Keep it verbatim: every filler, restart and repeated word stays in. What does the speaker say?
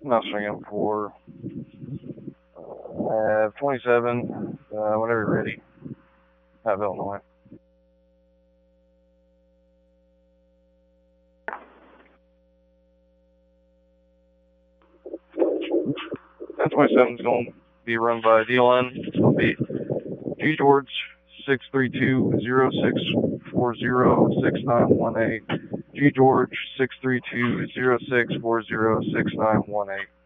Mouse swinging for uh, twenty-seven, uh, whenever you're ready. Have Illinois. ten twenty-seven is going to be run by D L N. It's going to be G George six three two zero six four zero six nine one eight. G George six three two zero six four zero six nine one eight.